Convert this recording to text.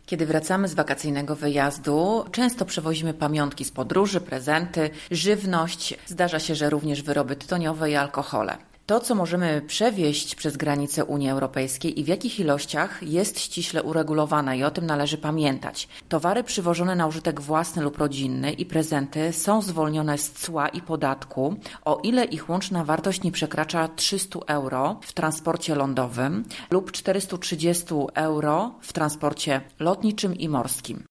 Kiedy wracamy z wakacyjnego wyjazdu, często przewozimy pamiątki z podróży, prezenty, żywność. Zdarza się, że również wyroby tytoniowe i alkohole. To, co możemy przewieźć przez granice Unii Europejskiej i w jakich ilościach, jest ściśle uregulowane i o tym należy pamiętać. Towary przywożone na użytek własny lub rodzinny i prezenty są zwolnione z cła i podatku, o ile ich łączna wartość nie przekracza 300 euro w transporcie lądowym lub 430 euro w transporcie lotniczym i morskim.